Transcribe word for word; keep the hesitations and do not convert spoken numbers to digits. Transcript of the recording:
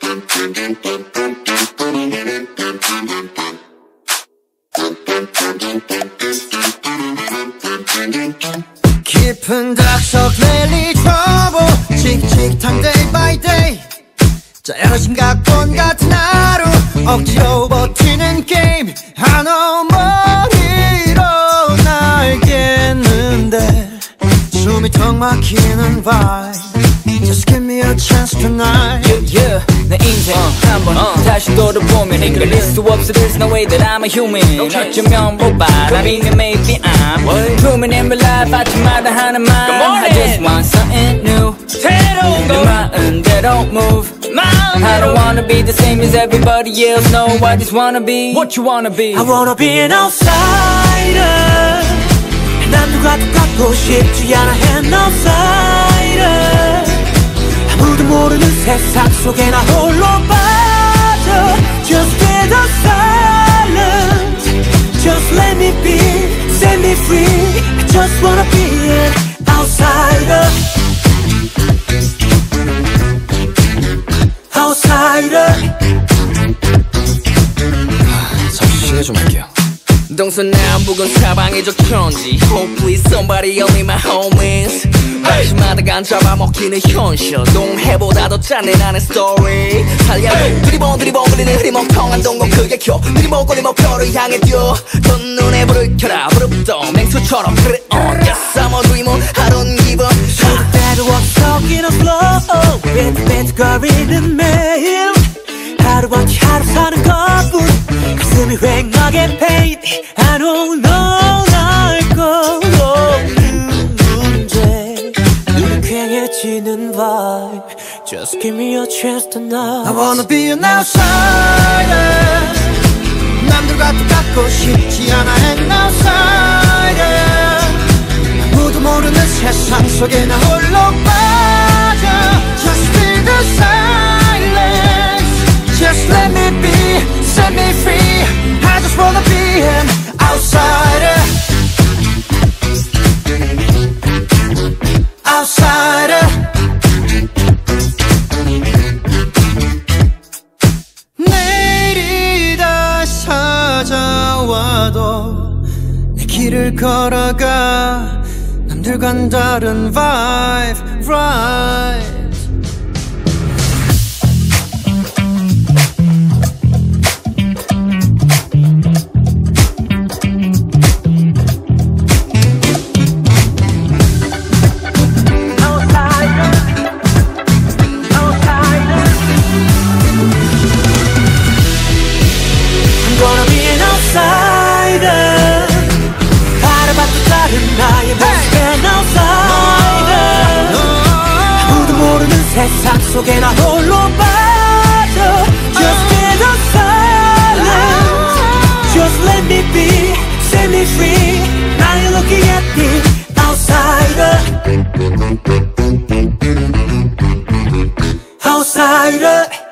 깊은 닭석 랠리 trouble 칙칙탕 day by day 짜여진 각본 같은 하루 억지로 버티는 게임 한어 머리로 날겠는데 숨이 턱 막히는 vibe Just give me a chance tonight Yeah, yeah. 내 인생 uh, 한번 uh, 다시 돌아보면 이끌릴 수 없어 There's no way that I'm a human okay. 어쩌면 robot 아니면 maybe I'm Blooming in my life 아침마다 하는 말 I just want something new 새로운 거 내 마음대로 move I don't wanna be the same as everybody else No, I just wanna be What you wanna be I wanna be an outsider 남들과 똑같고 싶지 않아 an outsider 아무도 모르는 세상 속에 나 홀로 빠져 Just be the silence Just let me be, set me free I just wanna be an outsider Outsider 잠시 실례 좀 할게요 동서남북은 사방에 적천지 Hopefully somebody only my homies 아침마다 간 잡아먹히는 현실 동해보다 더 짠내 나는 스토리 살려 드리봉 드리봉 그리는 흐리멍텅한 동공 크게 켜 드리봉 꼬리 목표를 향해 뛰어 더 눈에 불을 켜라 부릅떠 맹수처럼 그래 on Yes I'm a dreamer I don't give up 때도 없어 in a flow 빈빈거리는 매일 하루같이 하루 사는 것뿐 가슴이 휑하게 pain I don't know 날 거없는 문제 눈이 퀭해지는 vibe Just give me a chance tonight I wanna be an outsider 남들과 똑같고 싶지 않아 an outsider 아무도 모르는 세상 속에 나 홀로 빠져 Just be the silence Just let me be, set me free I just wanna be an outsider Outsider 내일이 다시 찾아와도 내 길을 걸어가 남들과는 다른 vibe, right 나의 모습엔 outsider 아무도 모르는 세상 속에 나 홀로 빠져 Just be the silence Just let me be, set me free Now you're looking at me, outsider Outsider